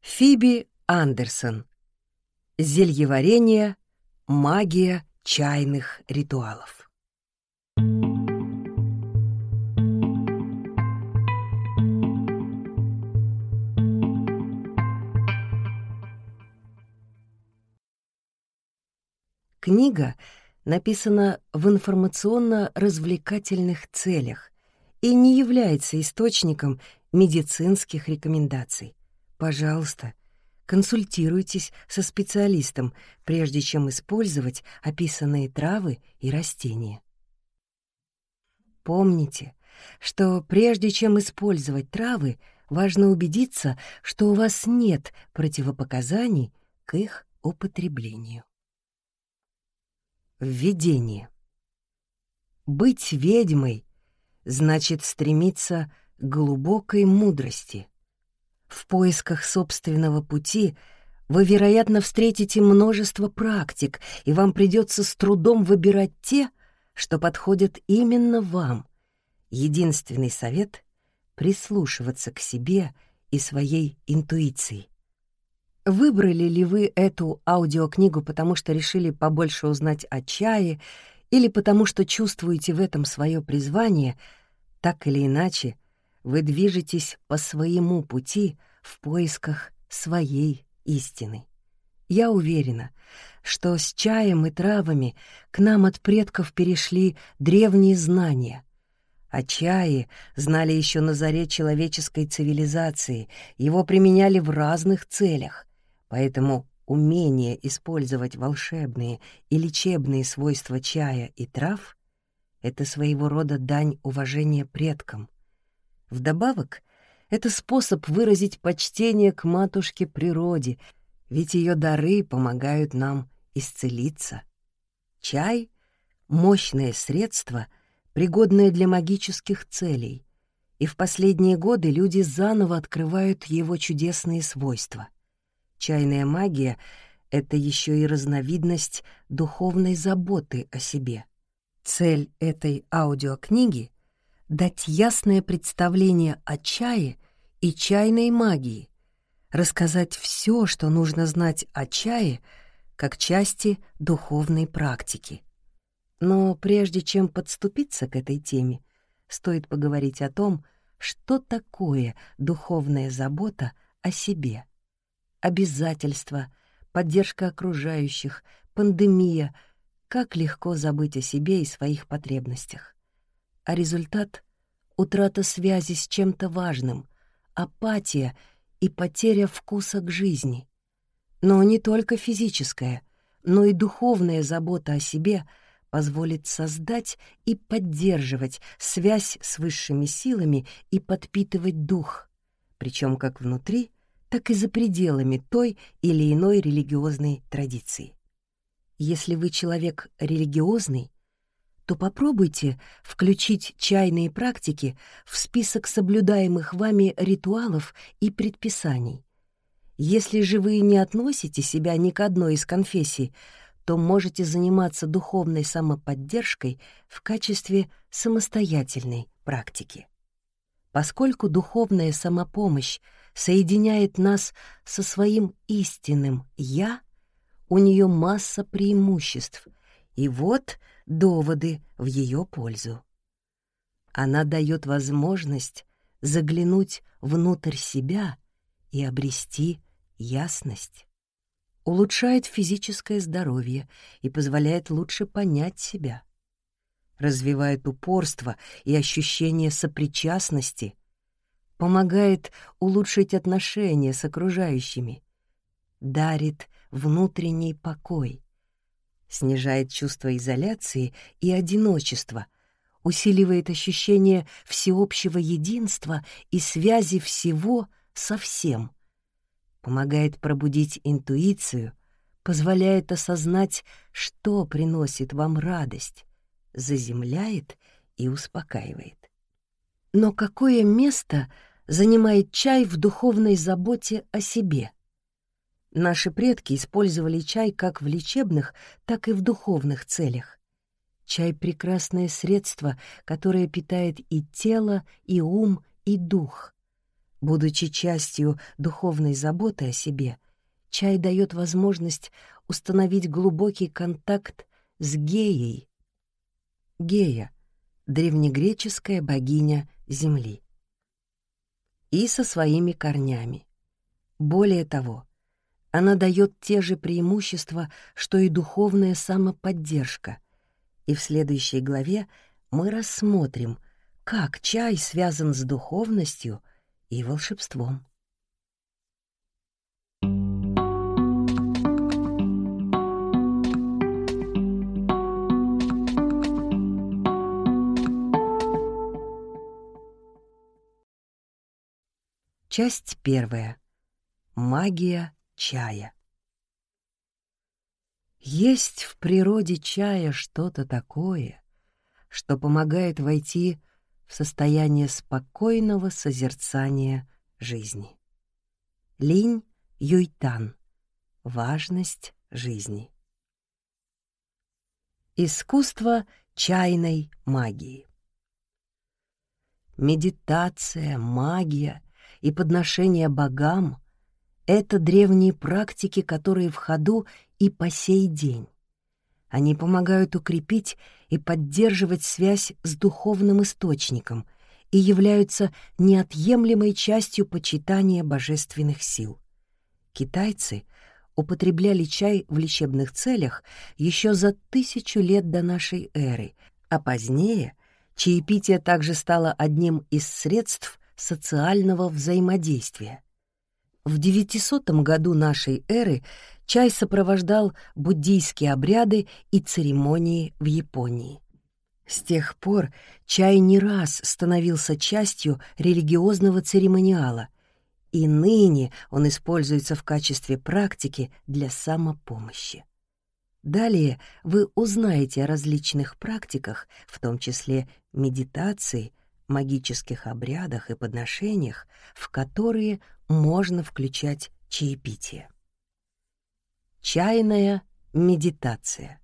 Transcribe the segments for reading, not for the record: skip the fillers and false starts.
Фиби Андерсон. Зельеварение. Магия чайных ритуалов. Книга написана в информационно-развлекательных целях и не является источником медицинских рекомендаций. Пожалуйста, консультируйтесь со специалистом, прежде чем использовать описанные травы и растения. Помните, что прежде чем использовать травы, важно убедиться, что у вас нет противопоказаний к их употреблению. Введение. Быть ведьмой значит стремиться к глубокой мудрости. В поисках собственного пути вы, вероятно, встретите множество практик, и вам придется с трудом выбирать те, что подходят именно вам. Единственный совет — прислушиваться к себе и своей интуиции. Выбрали ли вы эту аудиокнигу, потому что решили побольше узнать о чае или потому что чувствуете в этом свое призвание, так или иначе, вы движетесь по своему пути в поисках своей истины. Я уверена, что с чаем и травами к нам от предков перешли древние знания. О чае знали еще на заре человеческой цивилизации, его применяли в разных целях, поэтому умение использовать волшебные и лечебные свойства чая и трав — это своего рода дань уважения предкам. Вдобавок, это способ выразить почтение к матушке природе, ведь ее дары помогают нам исцелиться. Чай — мощное средство, пригодное для магических целей, и в последние годы люди заново открывают его чудесные свойства. Чайная магия — это еще и разновидность духовной заботы о себе. Цель этой аудиокниги — дать ясное представление о чае и чайной магии, рассказать все, что нужно знать о чае, как части духовной практики. Но прежде чем подступиться к этой теме, стоит поговорить о том, что такое духовная забота о себе. Обязательства, поддержка окружающих, пандемия — как легко забыть о себе и своих потребностях. А результат — утрата связи с чем-то важным, апатия и потеря вкуса к жизни. Но не только физическая, но и духовная забота о себе позволит создать и поддерживать связь с высшими силами и подпитывать дух, причем как внутри, так и за пределами той или иной религиозной традиции. Если вы человек религиозный, то попробуйте включить чайные практики в список соблюдаемых вами ритуалов и предписаний. Если же вы не относите себя ни к одной из конфессий, то можете заниматься духовной самоподдержкой в качестве самостоятельной практики. Поскольку духовная самопомощь соединяет нас со своим истинным «я», у нее масса преимуществ, и вот доводы в ее пользу. Она дает возможность заглянуть внутрь себя и обрести ясность. Улучшает физическое здоровье и позволяет лучше понять себя. Развивает упорство и ощущение сопричастности. Помогает улучшить отношения с окружающими. Дарит внутренний покой. Снижает чувство изоляции и одиночества, усиливает ощущение всеобщего единства и связи всего со всем, помогает пробудить интуицию, позволяет осознать, что приносит вам радость, заземляет и успокаивает. Но какое место занимает чай в духовной заботе о себе? Наши предки использовали чай как в лечебных, так и в духовных целях. Чай — прекрасное средство, которое питает и тело, и ум, и дух. Будучи частью духовной заботы о себе, чай дает возможность установить глубокий контакт с Геей. Гея — древнегреческая богиня Земли. И со своими корнями. Более того, она дает те же преимущества, что и духовная самоподдержка. И в следующей главе мы рассмотрим, как чай связан с духовностью и волшебством. Часть первая. Магия чая. Есть в природе чая что-то такое, что помогает войти в состояние спокойного созерцания жизни. Линь Юйтан. Важность жизни. Искусство чайной магии. Медитация, магия и подношение богам — это древние практики, которые в ходу и по сей день. Они помогают укрепить и поддерживать связь с духовным источником и являются неотъемлемой частью почитания божественных сил. Китайцы употребляли чай в лечебных целях еще за 1000 лет до нашей эры, а позднее чаепитие также стало одним из средств социального взаимодействия. В 900 году нашей эры чай сопровождал буддийские обряды и церемонии в Японии. С тех пор чай не раз становился частью религиозного церемониала, и ныне он используется в качестве практики для самопомощи. Далее вы узнаете о различных практиках, в том числе медитации, магических обрядах и подношениях, в которые можно включать чаепитие. Чайная медитация.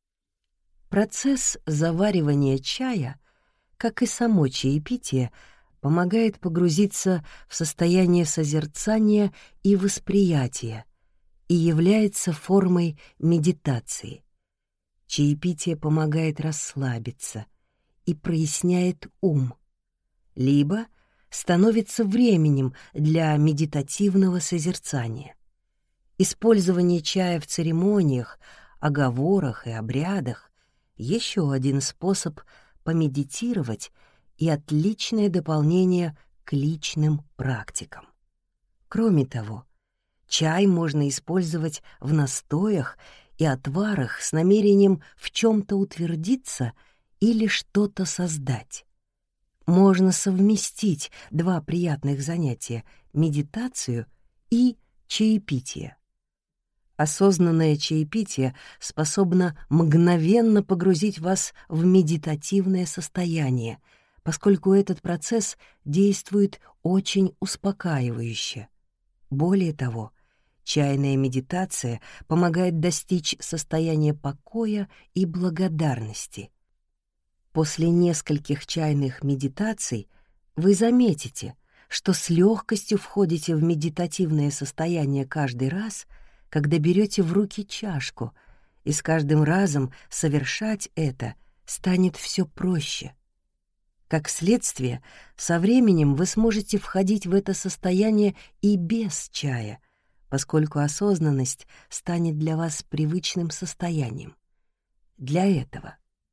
Процесс заваривания чая, как и само чаепитие, помогает погрузиться в состояние созерцания и восприятия и является формой медитации. Чаепитие помогает расслабиться и проясняет ум, либо становится временем для медитативного созерцания. Использование чая в церемониях, оговорах и обрядах — еще один способ помедитировать и отличное дополнение к личным практикам. Кроме того, чай можно использовать в настоях и отварах с намерением в чем-то утвердиться или что-то создать. Можно совместить два приятных занятия — медитацию и чаепитие. Осознанное чаепитие способно мгновенно погрузить вас в медитативное состояние, поскольку этот процесс действует очень успокаивающе. Более того, чайная медитация помогает достичь состояния покоя и благодарности. После нескольких чайных медитаций вы заметите, что с легкостью входите в медитативное состояние каждый раз, когда берете в руки чашку, и с каждым разом совершать это станет все проще. Как следствие, со временем вы сможете входить в это состояние и без чая, поскольку осознанность станет для вас привычным состоянием. Для этого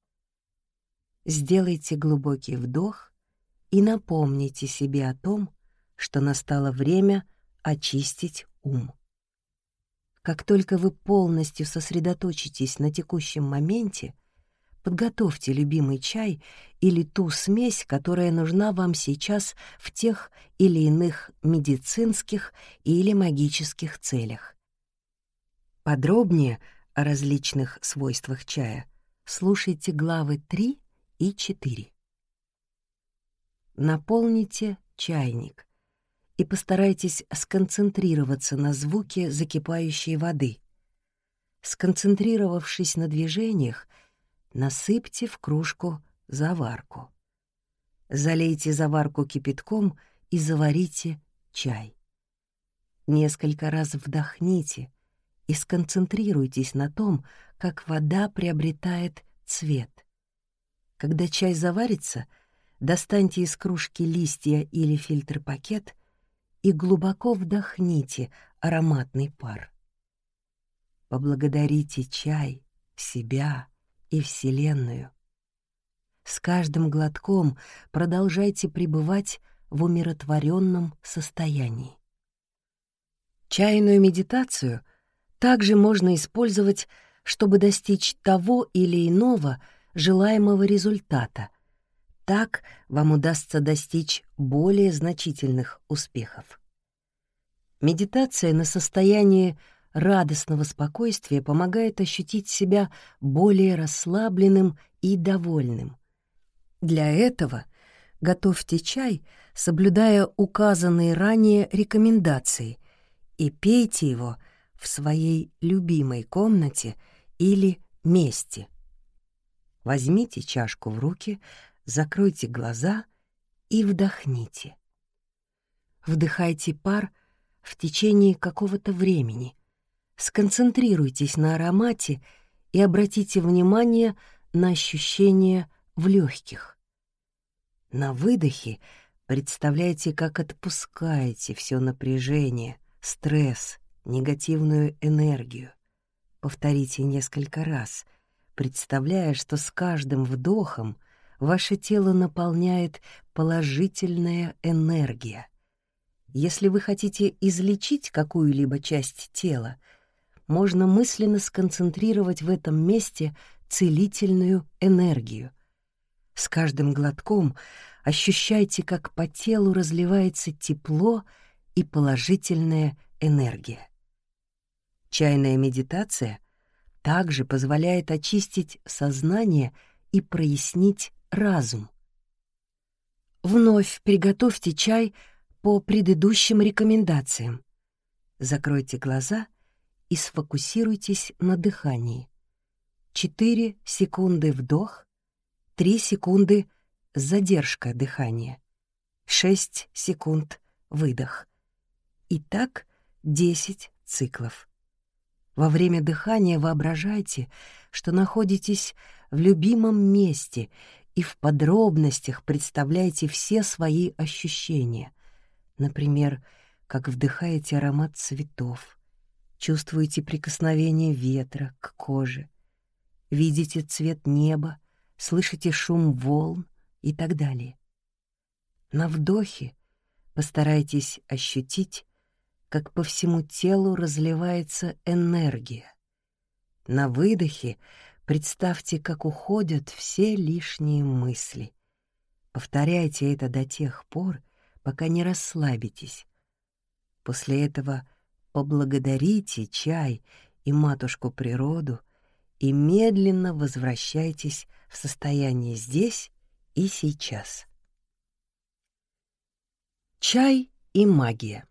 сделайте глубокий вдох и напомните себе о том, что настало время очистить ум. Как только вы полностью сосредоточитесь на текущем моменте, подготовьте любимый чай или ту смесь, которая нужна вам сейчас в тех или иных медицинских или магических целях. Подробнее о различных свойствах чая слушайте главы 3 и 4. Наполните чайник и постарайтесь сконцентрироваться на звуке закипающей воды. Сконцентрировавшись на движениях, насыпьте в кружку заварку. Залейте заварку кипятком и заварите чай. Несколько раз вдохните и сконцентрируйтесь на том, как вода приобретает цвет. Когда чай заварится, достаньте из кружки листья или фильтр-пакет и глубоко вдохните ароматный пар. Поблагодарите чай, себя и Вселенную. С каждым глотком продолжайте пребывать в умиротворенном состоянии. Чайную медитацию также можно использовать, чтобы достичь того или иного желаемого результата. Так вам удастся достичь более значительных успехов. Медитация на состояние радостного спокойствия помогает ощутить себя более расслабленным и довольным. Для этого готовьте чай, соблюдая указанные ранее рекомендации, и пейте его в своей любимой комнате или месте. Возьмите чашку в руки, закройте глаза и вдохните. Вдыхайте пар в течение какого-то времени. Сконцентрируйтесь на аромате и обратите внимание на ощущения в легких. На выдохе представляйте, как отпускаете все напряжение, стресс, негативную энергию. Повторите несколько раз, представляя, что с каждым вдохом ваше тело наполняет положительная энергия. Если вы хотите излечить какую-либо часть тела, можно мысленно сконцентрировать в этом месте целительную энергию. С каждым глотком ощущайте, как по телу разливается тепло и положительная энергия. Чайная медитация также позволяет очистить сознание и прояснить разум. Вновь приготовьте чай по предыдущим рекомендациям. Закройте глаза и сфокусируйтесь на дыхании. 4 секунды вдох, 3 секунды задержка дыхания, 6 секунд выдох. И так 10 циклов. Во время дыхания воображайте, что находитесь в любимом месте и в подробностях представляйте все свои ощущения. Например, как вдыхаете аромат цветов, чувствуете прикосновение ветра к коже, видите цвет неба, слышите шум волн и так далее. На вдохе постарайтесь ощутить, как по всему телу разливается энергия. На выдохе представьте, как уходят все лишние мысли. Повторяйте это до тех пор, пока не расслабитесь. После этого поблагодарите чай и матушку природу и медленно возвращайтесь в состояние здесь и сейчас. Чай и магия.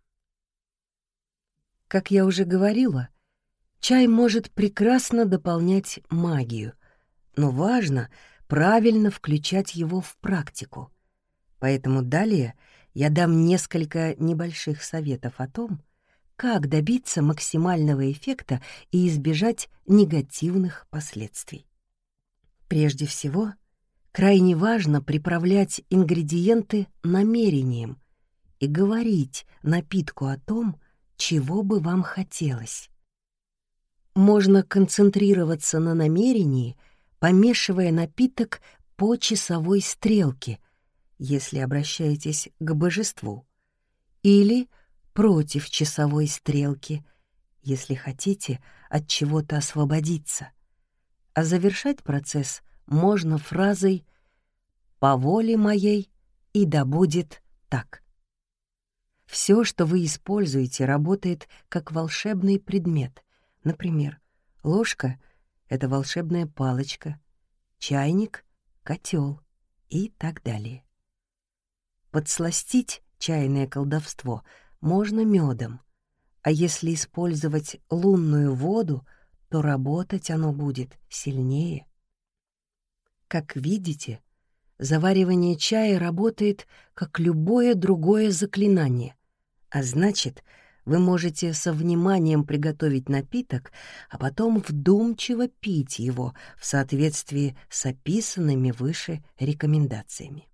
Как я уже говорила, чай может прекрасно дополнять магию, но важно правильно включать его в практику. Поэтому далее я дам несколько небольших советов о том, как добиться максимального эффекта и избежать негативных последствий. Прежде всего, крайне важно приправлять ингредиенты намерением и говорить напитку о том, чего бы вам хотелось. Можно концентрироваться на намерении, помешивая напиток по часовой стрелке, если обращаетесь к божеству, или против часовой стрелки, если хотите от чего-то освободиться. А завершать процесс можно фразой «по воле моей и да будет так». Все, что вы используете, работает как волшебный предмет. Например, ложка — это волшебная палочка, чайник — котел и так далее. Подсластить чайное колдовство можно медом, а если использовать лунную воду, то работать оно будет сильнее. Как видите, заваривание чая работает как любое другое заклинание. А значит, вы можете со вниманием приготовить напиток, а потом вдумчиво пить его в соответствии с описанными выше рекомендациями.